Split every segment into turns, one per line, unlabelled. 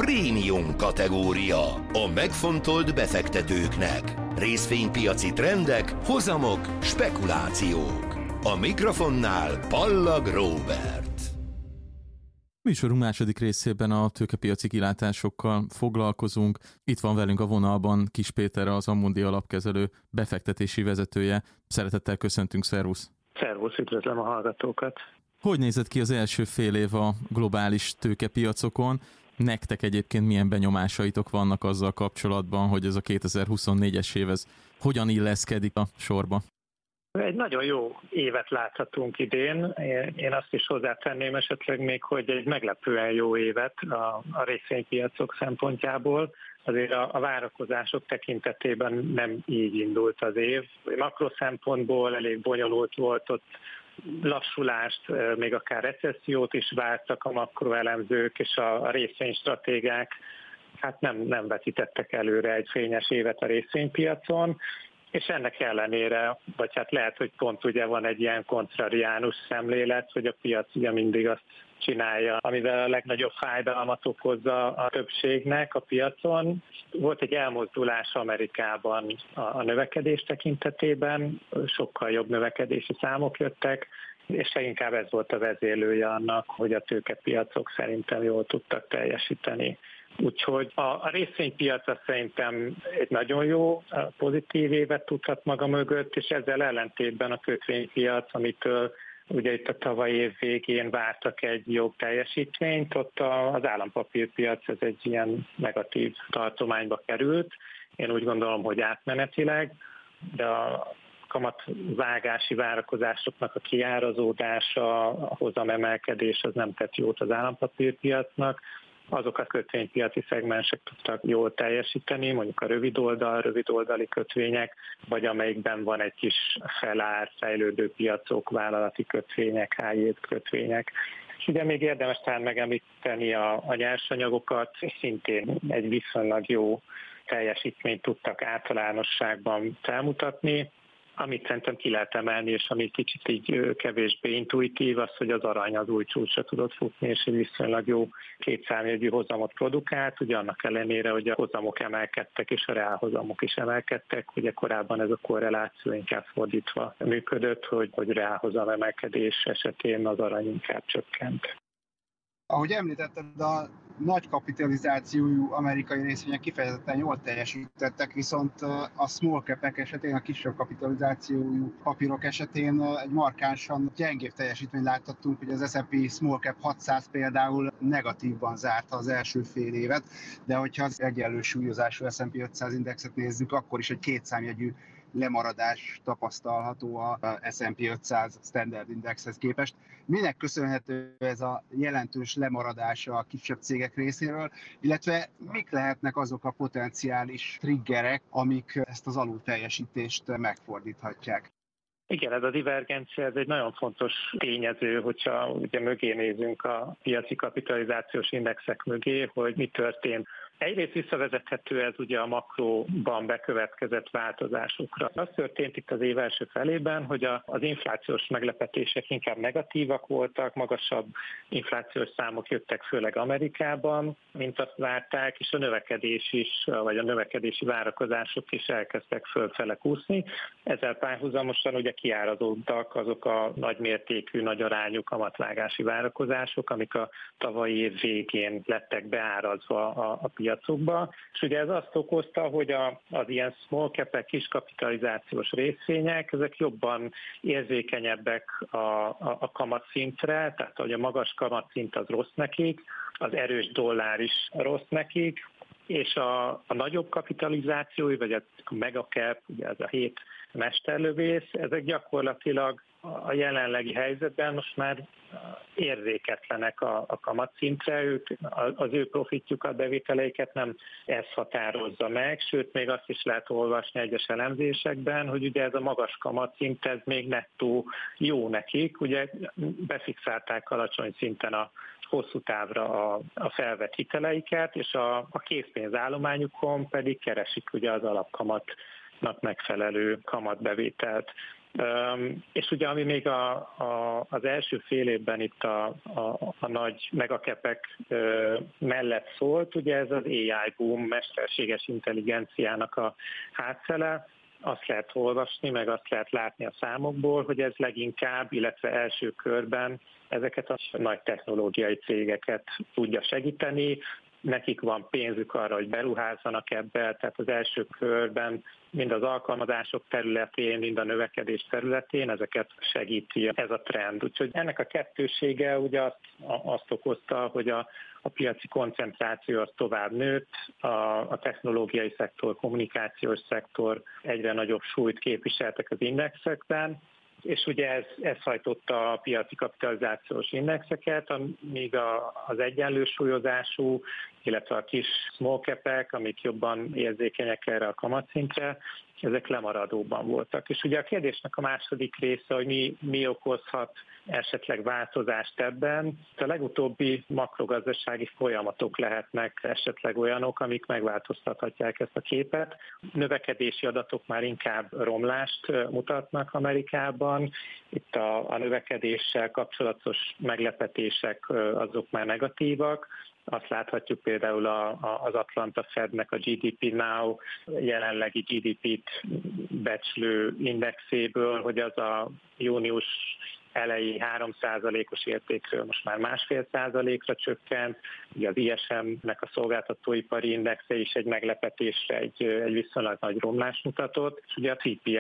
Prémium kategória. A megfontolt befektetőknek. Részvénypiaci trendek, hozamok, spekulációk. A mikrofonnál Pallag Róbert.
Műsorunk második részében a tőkepiaci kilátásokkal foglalkozunk. Itt van velünk a vonalban Kiss Péter, az Amundi alapkezelő befektetési vezetője. Szeretettel köszöntünk, szervusz!
Szervusz, üdvözlöm a hallgatókat!
Hogy nézett ki az első fél év a globális tőkepiacokon? Nektek egyébként milyen benyomásaitok vannak azzal kapcsolatban, hogy ez a 2024-es év ez hogyan illeszkedik a sorba?
Egy nagyon jó évet láthatunk idén. Én azt is hozzátenném esetleg még, hogy egy meglepően jó évet a részvénypiacok szempontjából. Azért a várakozások tekintetében nem így indult az év. Makro szempontból elég bonyolult volt, ott lassulást, még akár recessziót is vártak a makroelemzők, és a részvénystratégák hát nem vetítettek előre egy fényes évet a részvénypiacon. És ennek ellenére, vagy hát lehet, hogy pont ugye van egy ilyen kontrariánus szemlélet, hogy a piac ugye mindig azt csinálja, amivel a legnagyobb fájdalmat okozza a többségnek a piacon. Volt egy elmozdulás Amerikában a növekedés tekintetében, sokkal jobb növekedési számok jöttek, és inkább ez volt a vezérlője annak, hogy a tőkepiacok szerintem jól tudtak teljesíteni. Úgyhogy a részvénypiac szerintem egy nagyon jó, pozitív évet tudhat maga mögött, és ezzel ellentétben a kötvénypiac, amitől ugye itt a tavalyi év végén vártak egy jobb teljesítményt, ott az állampapírpiac ez egy ilyen negatív tartományba került. Én úgy gondolom, hogy átmenetileg, de a kamatvágási várakozásoknak a kiárazódása, a hozamemelkedés az nem tett jót az állampapírpiacnak. Azok a kötvénypiaci szegmensek tudtak jól teljesíteni, mondjuk a rövidoldali kötvények, vagy amelyikben van egy kis felár, fejlődő piacok, vállalati kötvények, high yield kötvények. És ugye még érdemes talán megemlíteni a nyersanyagokat, szintén egy viszonylag jó teljesítményt tudtak általánosságban felmutatni. Amit szerintem ki lehet emelni, és ami kicsit így kevésbé intuitív, az, hogy az arany az új csúcsra tudott futni, és egy viszonylag jó kétszámjegyű hozamot produkált, ugye annak ellenére, hogy a hozamok emelkedtek, és a reálhozamok is emelkedtek, ugye korábban ez a korreláció inkább fordítva működött, hogy reálhozam emelkedés esetén az arany inkább csökkent.
Ahogy említetted, a nagy kapitalizációjú amerikai részvények kifejezetten jól teljesítettek, viszont a small cap-ek esetén, a kisebb kapitalizációjú papírok esetén egy markánsan gyengébb teljesítményt láthattunk, hogy az S&P Small Cap 600 például negatívban zárta az első fél évet, de hogyha az egyenlő súlyozású S&P 500 indexet nézzük, akkor is egy kétszámjegyű lemaradás tapasztalható a S&P 500 Standard Indexhez képest. Minek köszönhető ez a jelentős lemaradás a kisebb cégek részéről, illetve mik lehetnek azok a potenciális triggerek, amik ezt az alulteljesítést megfordíthatják?
Igen, ez a divergencia, ez egy nagyon fontos tényező, hogyha ugye mögé nézünk a piaci kapitalizációs indexek mögé, hogy mi történt. Egyrészt visszavezethető ez ugye a makróban bekövetkezett változásokra. Az történt itt az év első felében, hogy az inflációs meglepetések inkább negatívak voltak, magasabb inflációs számok jöttek főleg Amerikában, mint azt várták, és a növekedés is, vagy a növekedési várakozások is elkezdtek fölfele kúszni. Ezzel párhuzamosan ugye kiárazódtak azok a nagymértékű, nagy arányú kamatvágási várakozások, amik a tavalyi év végén lettek beárazva a piacokba, és ugye ez azt okozta, hogy az ilyen small cap-ek, kis kapitalizációs részvények, ezek jobban érzékenyebbek a kamatszintre, tehát hogy a magas kamatszint az rossz nekik, az erős dollár is rossz nekik, és a nagyobb kapitalizációi, vagy a megacap, ugye ez a 7 mesterlövész, ezek gyakorlatilag a jelenlegi helyzetben most már érzéketlenek a kamatszintre, az ő profitjukat, bevételeiket nem ez határozza meg, sőt még azt is lehet olvasni egyes elemzésekben, hogy ugye ez a magas kamatszint, ez még nettó jó nekik, ugye befixálták alacsony szinten a hosszú távra a felvett hiteleiket, és a készpénzállományukon pedig keresik ugye az alapkamatnak megfelelő kamatbevételt. És ugye ami még az első fél évben itt a nagy megakepek mellett szólt, ugye ez az AI boom, mesterséges intelligenciának a hátszele. Azt lehet olvasni, meg azt lehet látni a számokból, hogy ez leginkább, illetve első körben ezeket a nagy technológiai cégeket tudja segíteni. Nekik van pénzük arra, hogy beruházzanak ebbe, tehát az első körben mind az alkalmazások területén, mind a növekedés területén ezeket segíti ez a trend. Úgyhogy ennek a kettősége ugye azt okozta, hogy a piaci koncentráció az tovább nőtt, a technológiai szektor, kommunikációs szektor egyre nagyobb súlyt képviseltek az indexekben, és ugye ez hajtotta a piaci kapitalizációs indexeket, míg az egyenlő súlyozású, illetve a kis small cap-ek, amik jobban érzékenyek erre a kamatszintre, ezek lemaradóban voltak. És ugye a kérdésnek a második része, hogy mi okozhat esetleg változást ebben. A legutóbbi makrogazdasági folyamatok lehetnek esetleg olyanok, amik megváltoztathatják ezt a képet. Növekedési adatok már inkább romlást mutatnak Amerikában. Itt a növekedéssel kapcsolatos meglepetések azok már negatívak. Azt láthatjuk például az Atlanta Fednek a GDP Now jelenlegi GDP-t becslő indexéből, hogy az a június elejé 3%-os értékről most már 1,5%-ra csökkent. Ugye az ISM-nek a szolgáltatóipari indexe is egy meglepetésre egy viszonylag nagy romlást mutatott. És ugye a CPI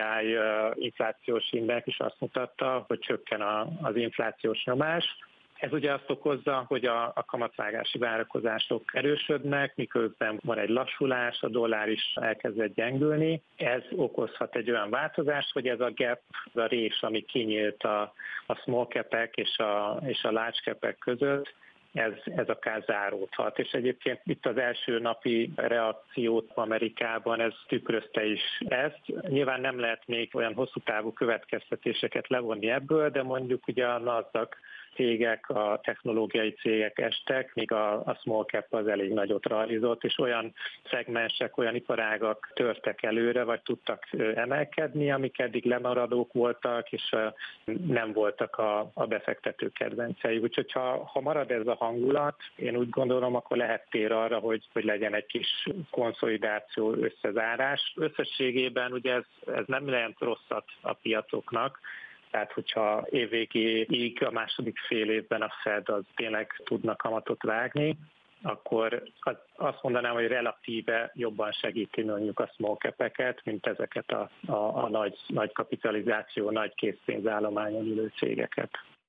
inflációs index is azt mutatta, hogy csökken az inflációs nyomás. Ez ugye azt okozza, hogy a kamatvágási várakozások erősödnek, miközben van egy lassulás, a dollár is elkezdett gyengülni. Ez okozhat egy olyan változást, hogy ez a gap, a rés, ami kinyílt a small cap-ek és a large cap-ek között, ez akár záródhat. És egyébként itt az első napi reakciót Amerikában ez tükrözte is ezt. Nyilván nem lehet még olyan hosszú távú következtetéseket levonni ebből, de mondjuk ugye a NASDAQ cégek, a technológiai cégek estek, míg a small cap az elég nagyot rallizott, és olyan szegmensek, olyan iparágak törtek előre, vagy tudtak emelkedni, amik eddig lemaradók voltak, és nem voltak a befektetők kedvencei. Úgyhogy ha marad ez a hangulat, én úgy gondolom, akkor lehet tér arra, hogy legyen egy kis konszolidáció, összezárás. Összességében ugye ez nem jelent rosszat a piacoknak, tehát, hogyha évvégéig a második fél évben a Fed az tényleg tudna kamatot vágni, akkor azt mondanám, hogy relatíve jobban segíti mondjuk a small cap-eket, mint ezeket a nagy kapitalizáció, nagy készpénzállományon ülő cégeket.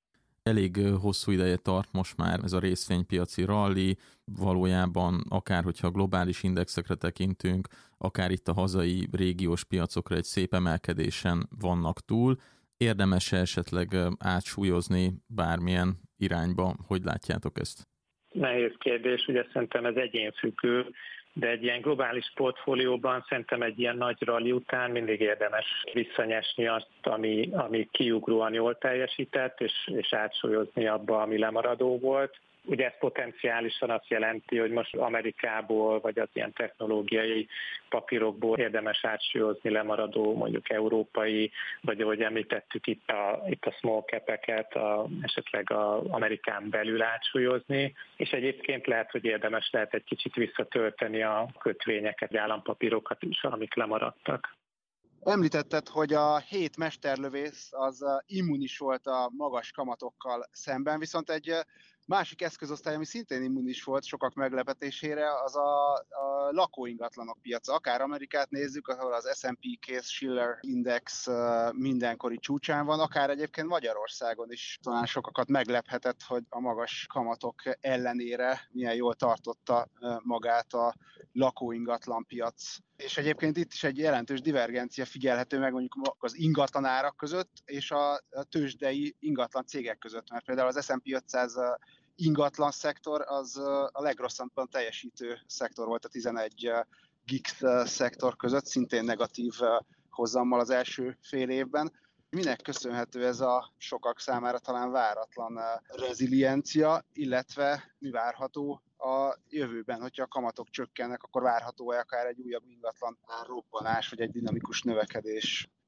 Elég hosszú ideje tart most már ez a részvénypiaci rally, valójában akár hogyha globális indexekre tekintünk, akár itt a hazai régiós piacokra egy szép emelkedésen vannak túl. Érdemes-e esetleg átsúlyozni bármilyen irányba? Hogy látjátok ezt?
Nehéz kérdés, ugye szerintem ez egyénfüggő, de egy ilyen globális portfólióban szerintem egy ilyen nagy rally után mindig érdemes visszanyesni azt, ami kiugróan jól teljesített, és átsúlyozni abba, ami lemaradó volt. Ugye ez potenciálisan azt jelenti, hogy most Amerikából, vagy az ilyen technológiai papírokból érdemes átsúlyozni lemaradó, mondjuk európai, vagy ahogy említettük itt a small cap-eket, esetleg az Amerikán belül átsúlyozni, és egyébként lehet, hogy érdemes lehet egy kicsit visszatölteni a kötvényeket, állampapírokat is, amik lemaradtak.
Említetted, hogy a 7 mesterlövész az immunis volt a magas kamatokkal szemben, viszont egy másik eszközosztály, ami szintén immunis volt sokak meglepetésére, az a lakóingatlanok piaca. Akár Amerikát nézzük, ahol az S&P Case-Shiller Index mindenkori csúcsán van, akár egyébként Magyarországon is talán sokakat meglephetett, hogy a magas kamatok ellenére milyen jól tartotta magát a lakóingatlan piac. És egyébként itt is egy jelentős divergencia figyelhető meg mondjuk az ingatlan árak között és a tőzsdei ingatlan cégek között, mert például az S&P 500 ingatlan szektor az a legrosszabban teljesítő szektor volt a 11 GIX szektor között, szintén negatív hozammal az első fél évben. Minek köszönhető ez a sokak számára talán váratlan reziliencia, illetve mi várható a jövőben, hogyha a kamatok csökkennek, akkor várható-e akár egy újabb ingatlan árrobbanás, vagy egy dinamikus növekedés?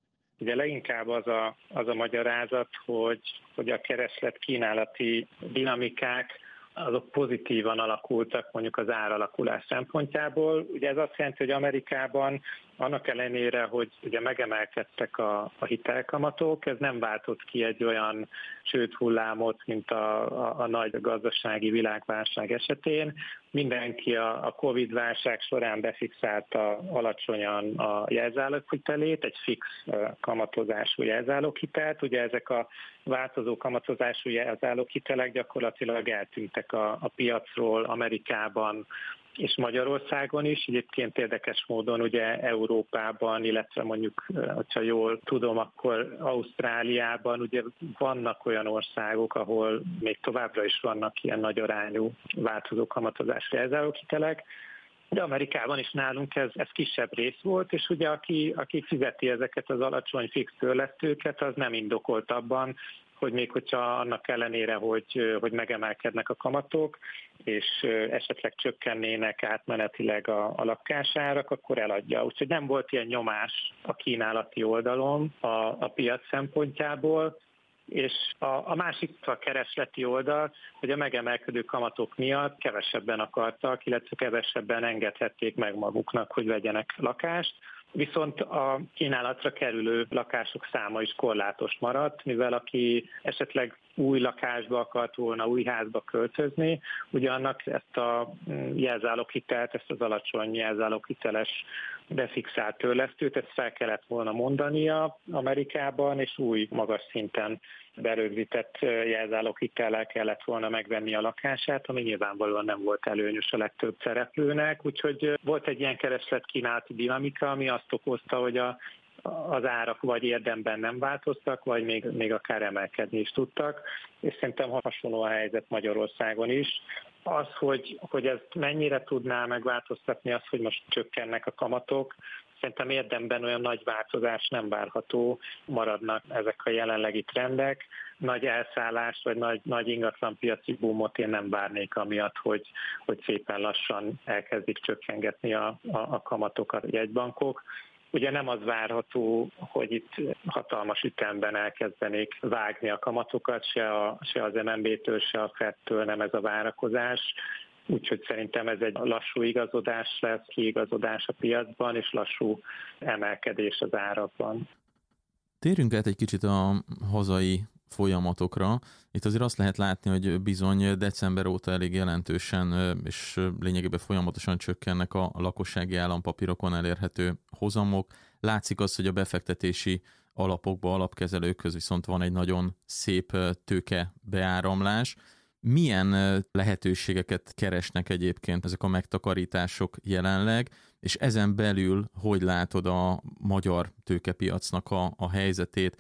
Ugye leginkább az a magyarázat, hogy a kereslet-kínálati dinamikák azok pozitívan alakultak mondjuk az áralakulás szempontjából. Ugye ez azt jelenti, hogy Amerikában annak ellenére, hogy ugye megemelkedtek a hitelkamatok, ez nem váltott ki egy olyan csődhullámot, mint a nagy gazdasági világválság esetén. Mindenki a Covid-válság során befixálta alacsonyan a jelzáloghitelét, egy fix kamatozású jelzáloghitelt. Ugye ezek a változó kamatozású jelzáloghitelek gyakorlatilag eltűntek a piacról Amerikában és Magyarországon is. Egyébként érdekes módon ugye Európában, illetve mondjuk, hogyha jól tudom, akkor Ausztráliában ugye vannak olyan országok, ahol még továbbra is vannak ilyen nagy arányú változó kamatozású jelzáloghitelek, de Amerikában is nálunk ez kisebb rész volt, és ugye aki fizeti ezeket az alacsony fix törlesztőket, az nem indokolt abban, hogy még hogyha annak ellenére, hogy megemelkednek a kamatok, és esetleg csökkennének átmenetileg a lakásárak, akkor eladja. Úgyhogy nem volt ilyen nyomás a kínálati oldalon a piac szempontjából, és a másik a keresleti oldal, hogy a megemelkedő kamatok miatt kevesebben akartak, illetve kevesebben engedhették meg maguknak, hogy vegyenek lakást. Viszont a kínálatra kerülő lakások száma is korlátos maradt, mivel aki esetleg új lakásba akart volna, új házba költözni, ugye annak ezt a jelzáloghitelt, ezt az alacsony jelzáloghiteles befixált törlesztőt, ezt fel kellett volna mondania Amerikában, és új magas szinten berögzített jelzáloghitellel kellett volna megvenni a lakását, ami nyilvánvalóan nem volt előnyös a legtöbb szereplőnek, úgyhogy volt egy ilyen kereslet-kínálati dinamika, ami azt okozta, hogy az árak vagy érdemben nem változtak, vagy még akár emelkedni is tudtak, és szerintem hasonló a helyzet Magyarországon is. Az, hogy ezt mennyire tudná megváltoztatni, az, hogy most csökkennek a kamatok, szerintem érdemben olyan nagy változás nem várható, maradnak ezek a jelenlegi trendek. Nagy elszállás vagy nagy ingatlanpiaci boomot én nem várnék amiatt, hogy szépen lassan elkezdik csökkengetni a kamatokat a jegybankok. Ugye nem az várható, hogy itt hatalmas ütemben elkezdenék vágni a kamatokat, se az MNB-től, se a Fed-től nem ez a várakozás. Úgyhogy szerintem ez egy lassú igazodás lesz, kiigazodás a piacban, és lassú emelkedés az árakban.
Térjünk át egy kicsit a hazai folyamatokra. Itt azért azt lehet látni, hogy bizony december óta elég jelentősen és lényegében folyamatosan csökkennek a lakossági állampapírokon elérhető hozamok. Látszik az, hogy a befektetési alapokba, alapkezelőkhöz viszont van egy nagyon szép tőke beáramlás. Milyen lehetőségeket keresnek egyébként ezek a megtakarítások jelenleg, és ezen belül hogy látod a magyar tőkepiacnak a helyzetét?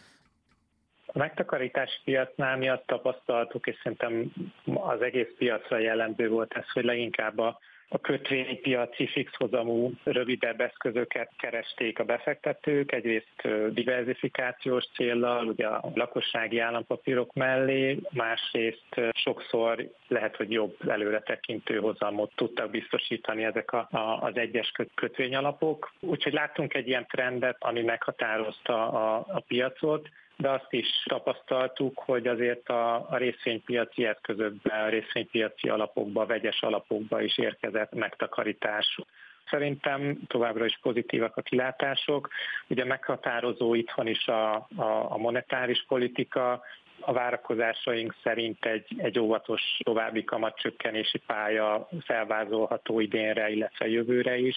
A megtakarítási piacnál mi azt tapasztaltuk, és szerintem az egész piacra jellemző volt ez, hogy leginkább a kötvénypiaci fixhozamú, rövidebb eszközöket keresték a befektetők, egyrészt diverzifikációs céllal, ugye a lakossági állampapírok mellé, másrészt sokszor lehet, hogy jobb előretekintő hozamot tudtak biztosítani ezek az egyes kötvényalapok. Úgyhogy láttunk egy ilyen trendet, ami meghatározta a piacot, de azt is tapasztaltuk, hogy azért a részvénypiaci eszközökben, a részvénypiaci alapokba, vegyes alapokba is érkezett megtakarítás. Szerintem továbbra is pozitívak a kilátások. Ugye meghatározó itthon is a monetáris politika, a várakozásaink szerint egy óvatos további kamatcsökkenési pálya felvázolható idénre, illetve jövőre is.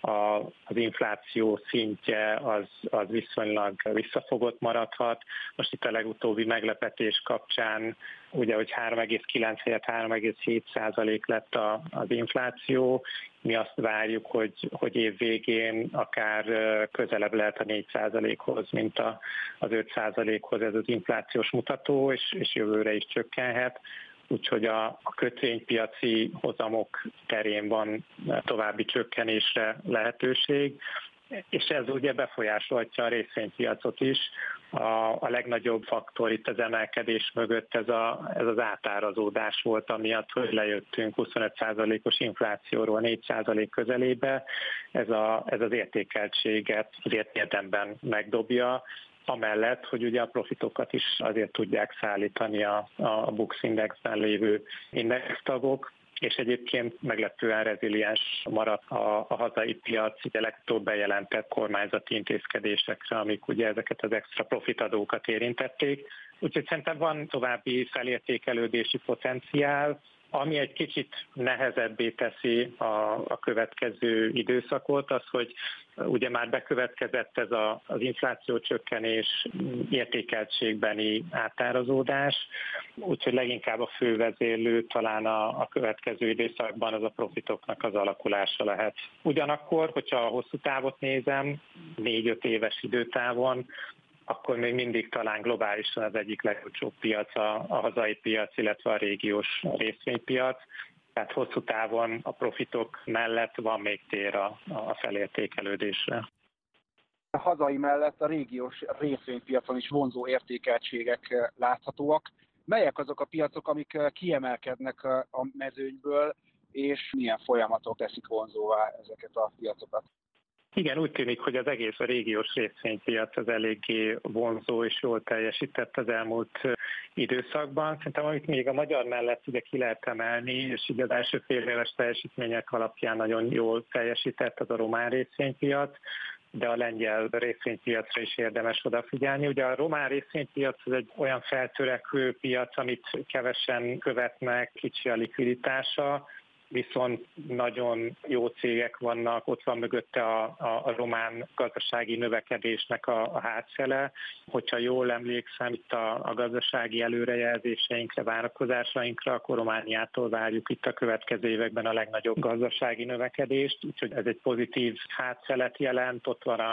Az infláció szintje az viszonylag visszafogott maradhat. Most itt a legutóbbi meglepetés kapcsán, ugye, hogy 3,9 helyett 3,7% lett az infláció. Mi azt várjuk, hogy év végén akár közelebb lehet a 4%-hoz, mint az 5%-hoz ez az inflációs mutató, és jövőre is csökkenhet. Úgyhogy a kötvénypiaci hozamok terén van további csökkenésre lehetőség, és ez ugye befolyásolhatja a részvénypiacot is. A legnagyobb faktor itt az emelkedés mögött ez az átárazódás volt, amiatt, hogy lejöttünk 25%-os inflációról 4% közelébe. Ez az értékeltséget az érdemben megdobja, amellett, hogy ugye a profitokat is azért tudják szállítani a Bux Indexben lévő indextagok, és egyébként meglepően reziliens maradt a hazai piac ugye legutóbb bejelentett kormányzati intézkedésekre, amik ugye ezeket az extra profitadókat érintették. Úgyhogy szerintem van további felértékelődési potenciál, ami egy kicsit nehezebbé teszi a következő időszakot, az, hogy ugye már bekövetkezett ez az inflációcsökkenés, értékeltségbeni átárazódás, úgyhogy leginkább a fővezérlő talán a következő időszakban az a profitoknak az alakulása lehet. Ugyanakkor, hogyha a hosszú távot nézem, 4-5 éves időtávon, akkor még mindig talán globálisan az egyik legolcsóbb piac a hazai piac, illetve a régiós részvénypiac. Tehát hosszú távon a profitok mellett van még tér a felértékelődésre.
A hazai mellett a régiós részvénypiacon is vonzó értékeltségek láthatóak. Melyek azok a piacok, amik kiemelkednek a mezőnyből, és milyen folyamatok teszik vonzóvá ezeket a piacokat?
Igen, úgy tűnik, hogy az egész a régiós részvénypiac az eléggé vonzó és jól teljesített az elmúlt időszakban. Szerintem, amit még a magyar mellett ugye ki lehet emelni, és így az első fél éves teljesítmények alapján nagyon jól teljesített az a román részvénypiac, de a lengyel részvénypiacra is érdemes odafigyelni. Ugye a román részvénypiac az egy olyan feltörekvő piac, amit kevesen követnek, kicsi a likviditása, viszont nagyon jó cégek vannak, ott van mögötte a román gazdasági növekedésnek a hátszele. Hogyha jól emlékszem itt a gazdasági előrejelzéseinkre, várakozásainkra, akkor Romániától várjuk itt a következő években a legnagyobb gazdasági növekedést, úgyhogy ez egy pozitív hátszelet jelent, ott van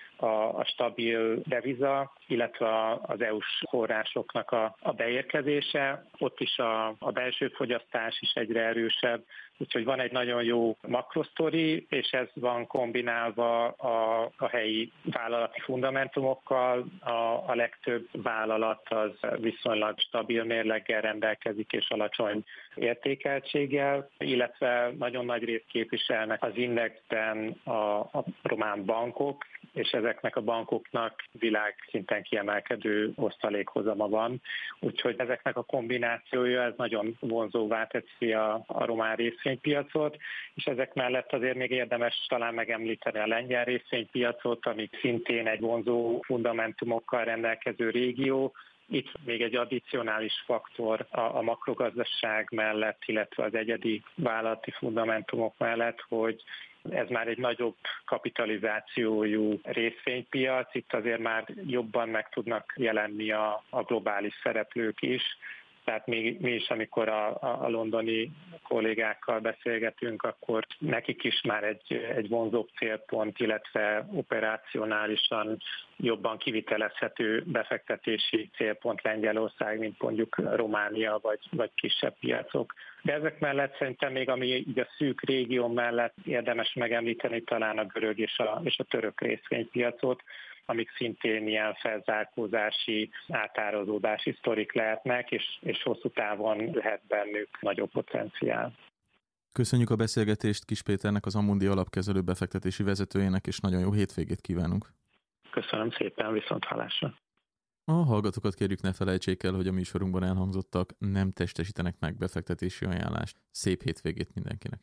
a stabil deviza, illetve az EU-s forrásoknak a beérkezése. Ott is a belső fogyasztás is egyre erősebb, úgyhogy van egy nagyon jó makrosztori, és ez van kombinálva a helyi vállalati fundamentumokkal. A legtöbb vállalat az viszonylag stabil mérleggel rendelkezik és alacsony értékeltséggel, illetve nagyon nagy részt képviselnek az indexben a román bankok, és ezeknek a bankoknak világszinten kiemelkedő osztalékhozama van. Úgyhogy ezeknek a kombinációja ez nagyon vonzóvá teszi a román részvénypiacot, és ezek mellett azért még érdemes talán megemlíteni a lengyel részvénypiacot, ami szintén egy vonzó fundamentumokkal rendelkező régió. Itt még egy addicionális faktor a makrogazdaság mellett, illetve az egyedi vállalati fundamentumok mellett, hogy ez már egy nagyobb kapitalizációjú részvénypiac, itt azért már jobban meg tudnak jelenni a globális szereplők is. Tehát mi is, amikor a londoni kollégákkal beszélgetünk, akkor nekik is már egy vonzóbb célpont, illetve operacionálisan jobban kivitelezhető befektetési célpont Lengyelország, mint mondjuk Románia vagy kisebb piacok. De ezek mellett szerintem még, ami így a szűk régió mellett érdemes megemlíteni, talán a görög és a török részvénypiacot, amik szintén ilyen felzárkózási, átárazódási sztorik lehetnek, és hosszú távon lehet bennük nagyobb potenciál.
Köszönjük a beszélgetést Kiss Péternek, az Amundi alapkezelő befektetési vezetőjének, és nagyon jó hétvégét kívánunk.
Köszönöm szépen, viszonthallásra.
A hallgatókat kérjük, ne felejtsék el, hogy a műsorunkban elhangzottak nem testesítenek meg befektetési ajánlást. Szép hétvégét mindenkinek!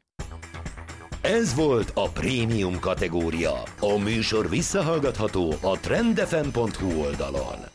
Ez volt a prémium kategória. A műsor visszahallgatható a trendfm.hu oldalon.